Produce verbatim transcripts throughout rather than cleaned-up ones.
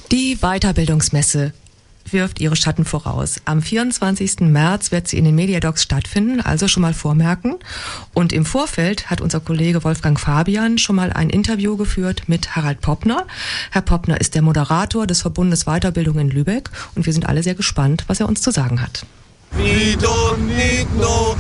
Die Weiterbildungsmesse wirft ihre Schatten voraus. Am vierundzwanzigsten März wird sie in den Mediadocs stattfinden, also schon mal vormerken. Und im Vorfeld hat unser Kollege Wolfgang Fabian schon mal ein Interview geführt mit Harald Poppner. Herr Poppner ist der Moderator des Verbundes Weiterbildung in Lübeck und wir sind alle sehr gespannt, was er uns zu sagen hat. We don't need no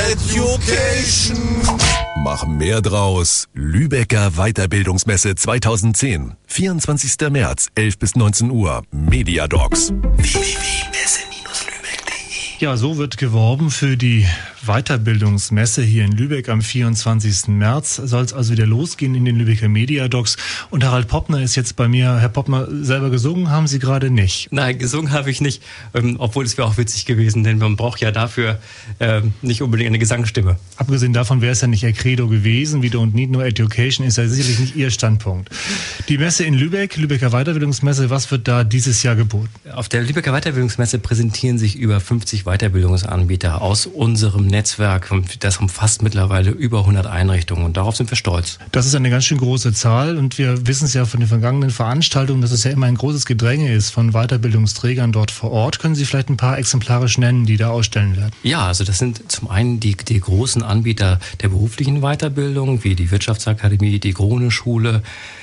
education. Mach mehr draus. Lübecker Weiterbildungsmesse zweitausendzehn. vierundzwanzigsten März, elf bis neunzehn Uhr. Mediadocs. w w w punkt messe Bindestrich lübeck punkt de Ja, so wird geworben für die Weiterbildungsmesse hier in Lübeck am vierundzwanzigsten März. Soll es also wieder losgehen in den Lübecker Mediadocs. Und Harald Poppner ist jetzt bei mir. Herr Poppner, selber gesungen haben Sie gerade nicht? Nein, gesungen habe ich nicht, ähm, obwohl es wäre auch witzig gewesen, denn man braucht ja dafür ähm, nicht unbedingt eine Gesangsstimme. Abgesehen davon wäre es ja nicht Ihr Credo gewesen. We don't need no education ist ja sicherlich nicht Ihr Standpunkt. Die Messe in Lübeck, Lübecker Weiterbildungsmesse, was wird da dieses Jahr geboten? Auf der Lübecker Weiterbildungsmesse präsentieren sich über fünfzig Weiterbildungsanbieter aus unserem Netzwerk. Das umfasst mittlerweile über hundert Einrichtungen und darauf sind wir stolz. Das ist eine ganz schön große Zahl und wir wissen es ja von den vergangenen Veranstaltungen, dass es ja immer ein großes Gedränge ist von Weiterbildungsträgern dort vor Ort. Können Sie vielleicht ein paar exemplarisch nennen, die da ausstellen werden? Ja, also das sind zum einen die, die großen Anbieter der beruflichen Weiterbildung, wie die Wirtschaftsakademie, die Krone-Schule,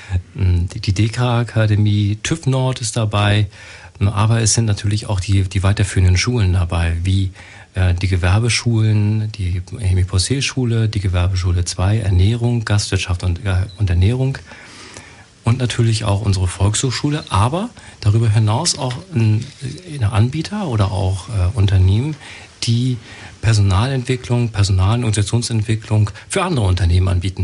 die, die D K-Akademie, TÜV Nord ist dabei, aber es sind natürlich auch die, die weiterführenden Schulen dabei, wie die Gewerbeschulen, die Hemi-Posset-Schule, die Gewerbeschule zwei, Ernährung, Gastwirtschaft und, äh, und Ernährung und natürlich auch unsere Volkshochschule, aber darüber hinaus auch ein, ein Anbieter oder auch äh, Unternehmen, die Personalentwicklung, Personal- und Organisationsentwicklung für andere Unternehmen anbieten.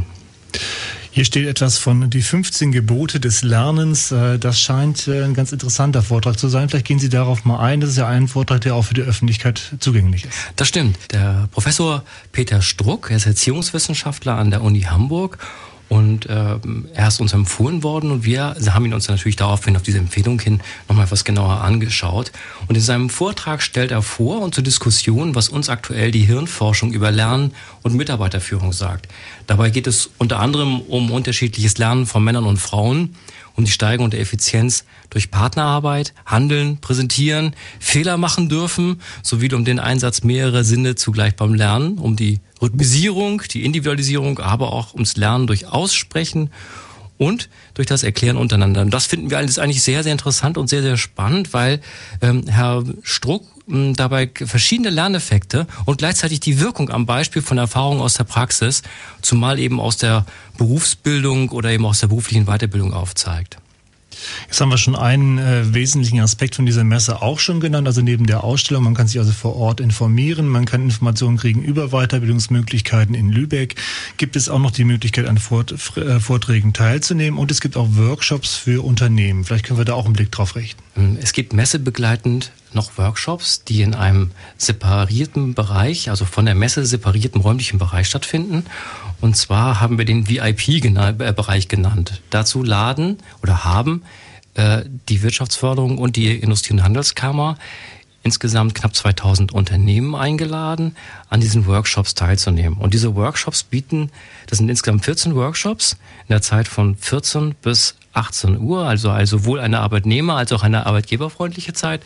Hier steht etwas von die fünfzehn Gebote des Lernens. Das scheint ein ganz interessanter Vortrag zu sein. Vielleicht gehen Sie darauf mal ein. Das ist ja ein Vortrag, der auch für die Öffentlichkeit zugänglich ist. Das stimmt. Der Professor Peter Struck, er ist Erziehungswissenschaftler an der Uni Hamburg. Und äh, er ist uns empfohlen worden und wir haben ihn uns natürlich daraufhin, auf diese Empfehlung hin, nochmal etwas genauer angeschaut. Und in seinem Vortrag stellt er vor und zur Diskussion, was uns aktuell die Hirnforschung über Lernen und Mitarbeiterführung sagt. Dabei geht es unter anderem um unterschiedliches Lernen von Männern und Frauen, um die Steigerung der Effizienz durch Partnerarbeit, Handeln, Präsentieren, Fehler machen dürfen, sowie um den Einsatz mehrerer Sinne zugleich beim Lernen, um die Rhythmisierung, die Individualisierung, aber auch ums Lernen durch Aussprechen und durch das Erklären untereinander. Und das finden wir alles eigentlich sehr, sehr interessant und sehr, sehr spannend, weil ähm, Herr Struck ähm, dabei verschiedene Lerneffekte und gleichzeitig die Wirkung am Beispiel von Erfahrungen aus der Praxis, zumal eben aus der Berufsbildung oder eben aus der beruflichen Weiterbildung aufzeigt. Jetzt haben wir schon einen äh, wesentlichen Aspekt von dieser Messe auch schon genannt, also neben der Ausstellung. Man kann sich also vor Ort informieren, man kann Informationen kriegen über Weiterbildungsmöglichkeiten in Lübeck. Gibt es auch noch die Möglichkeit, an Vort, äh, Vorträgen teilzunehmen und es gibt auch Workshops für Unternehmen. Vielleicht können wir da auch einen Blick drauf richten. Es gibt messebegleitend noch Workshops, die in einem separierten Bereich, also von der Messe separierten räumlichen Bereich stattfinden. Und zwar haben wir den V I P-Bereich genannt. Dazu laden oder haben äh, die Wirtschaftsförderung und die Industrie- und Handelskammer insgesamt knapp zweitausend Unternehmen eingeladen, an diesen Workshops teilzunehmen. Und diese Workshops bieten, das sind insgesamt vierzehn Workshops in der Zeit von vierzehn bis achtzehn Uhr, also, also sowohl eine Arbeitnehmer- als auch eine arbeitgeberfreundliche Zeit.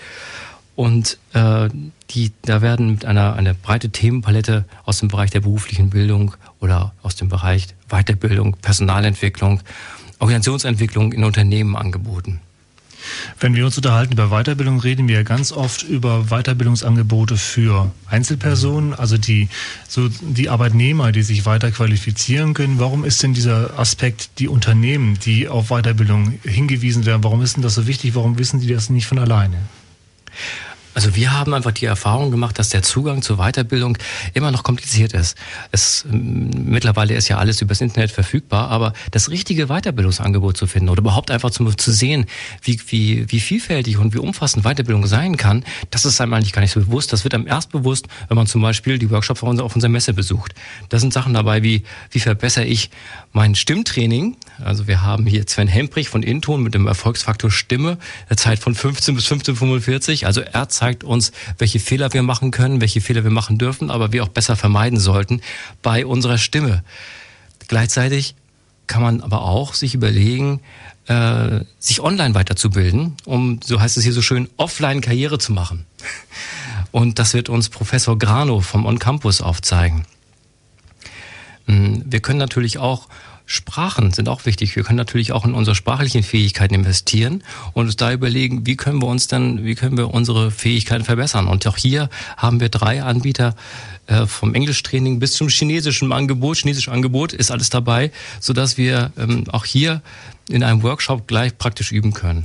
Und äh, die, da werden mit einer eine breite Themenpalette aus dem Bereich der beruflichen Bildung oder aus dem Bereich Weiterbildung, Personalentwicklung, Organisationsentwicklung in Unternehmen angeboten. Wenn wir uns unterhalten über Weiterbildung, reden wir ganz oft über Weiterbildungsangebote für Einzelpersonen, also die, so die Arbeitnehmer, die sich weiter qualifizieren können. Warum ist denn dieser Aspekt, die Unternehmen, die auf Weiterbildung hingewiesen werden, warum ist denn das so wichtig? Warum wissen die das nicht von alleine? Also wir haben einfach die Erfahrung gemacht, dass der Zugang zur Weiterbildung immer noch kompliziert ist. Es, mittlerweile ist ja alles übers Internet verfügbar, aber das richtige Weiterbildungsangebot zu finden oder überhaupt einfach zu, zu sehen, wie, wie, wie vielfältig und wie umfassend Weiterbildung sein kann, das ist einem eigentlich gar nicht so bewusst. Das wird einem erst bewusst, wenn man zum Beispiel die Workshops auf unserer Messe besucht. Da sind Sachen dabei wie, wie verbessere ich mein Stimmtraining? Also wir haben hier Sven Hemprich von Inton mit dem Erfolgsfaktor Stimme, der Zeit von fünfzehn bis fünfzehn Komma fünfundvierzig. Also er zeigt uns, welche Fehler wir machen können, welche Fehler wir machen dürfen, aber wir auch besser vermeiden sollten bei unserer Stimme. Gleichzeitig kann man aber auch sich überlegen, äh, sich online weiterzubilden, um, so heißt es hier so schön, offline Karriere zu machen. Und das wird uns Professor Grano vom On Campus aufzeigen. Wir können natürlich auch, Sprachen sind auch wichtig, wir können natürlich auch in unsere sprachlichen Fähigkeiten investieren und uns da überlegen, wie können wir uns dann, wie können wir unsere Fähigkeiten verbessern. Und auch hier haben wir drei Anbieter, äh, vom Englischtraining bis zum chinesischen Angebot, chinesisches Angebot ist alles dabei, sodass wir ähm, auch hier in einem Workshop gleich praktisch üben können.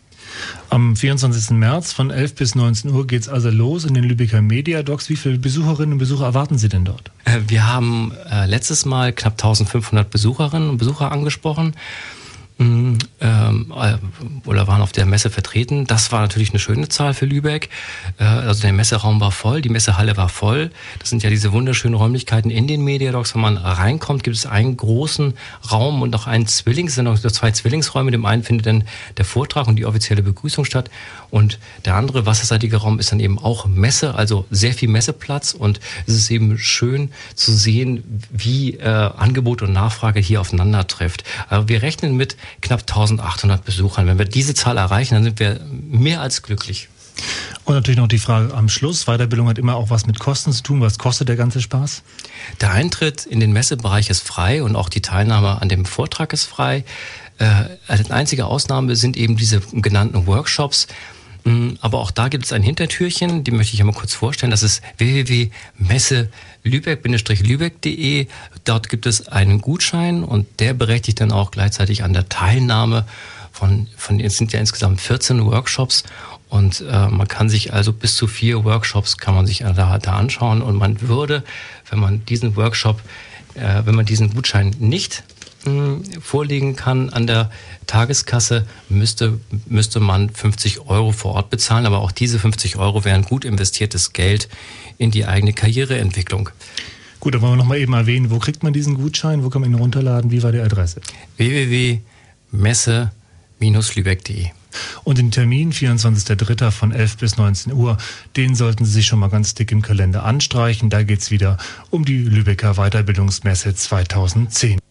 Am vierundzwanzigsten März von elf bis neunzehn Uhr geht's also los in den Lübecker Mediadocs. Wie viele Besucherinnen und Besucher erwarten Sie denn dort? Wir haben äh, letztes Mal knapp eintausendfünfhundert Besucherinnen und Besucher angesprochen. Ähm, äh, oder waren auf der Messe vertreten. Das war natürlich eine schöne Zahl für Lübeck. Äh, also der Messeraum war voll, die Messehalle war voll. Das sind ja diese wunderschönen Räumlichkeiten in den Mediadocs. Wenn man reinkommt, gibt es einen großen Raum und noch einen Zwillings, es sind noch zwei Zwillingsräume. Dem einen findet dann der Vortrag und die offizielle Begrüßung statt. Und der andere wasserseitige Raum ist dann eben auch Messe, also sehr viel Messeplatz. Und es ist eben schön zu sehen, wie äh, Angebot und Nachfrage hier aufeinander trifft. Also wir rechnen mit knapp eintausendachthundert Besuchern. Wenn wir diese Zahl erreichen, dann sind wir mehr als glücklich. Und natürlich noch die Frage am Schluss. Weiterbildung hat immer auch was mit Kosten zu tun. Was kostet der ganze Spaß? Der Eintritt in den Messebereich ist frei und auch die Teilnahme an dem Vortrag ist frei. Äh, eine einzige Ausnahme sind eben diese genannten Workshops. Aber auch da gibt es ein Hintertürchen, die möchte ich einmal kurz vorstellen. Das ist w w w punkt messe lübeck Bindestrich lübeck punkt de. Dort gibt es einen Gutschein und der berechtigt dann auch gleichzeitig an der Teilnahme von, von es sind ja insgesamt vierzehn Workshops und äh, man kann sich also bis zu vier Workshops kann man sich da, da anschauen und man würde, wenn man diesen Workshop, äh, wenn man diesen Gutschein nicht vorlegen kann an der Tageskasse, müsste, müsste man fünfzig Euro vor Ort bezahlen. Aber auch diese fünfzig Euro wären gut investiertes Geld in die eigene Karriereentwicklung. Gut, dann wollen wir noch mal eben erwähnen, wo kriegt man diesen Gutschein? Wo kann man ihn runterladen? Wie war die Adresse? w w w punkt messe lübeck punkt de. Und den Termin, vierundzwanzigster dritter von elf bis neunzehn Uhr, den sollten Sie sich schon mal ganz dick im Kalender anstreichen. Da geht's wieder um die Lübecker Weiterbildungsmesse zweitausendzehn.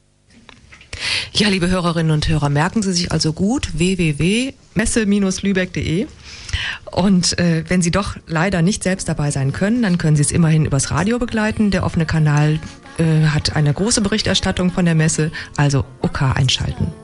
Ja, liebe Hörerinnen und Hörer, merken Sie sich also gut w w w punkt messe lübeck punkt de. Und äh, wenn Sie doch leider nicht selbst dabei sein können, dann können Sie es immerhin übers Radio begleiten. Der offene Kanal äh, hat eine große Berichterstattung von der Messe, also O K einschalten.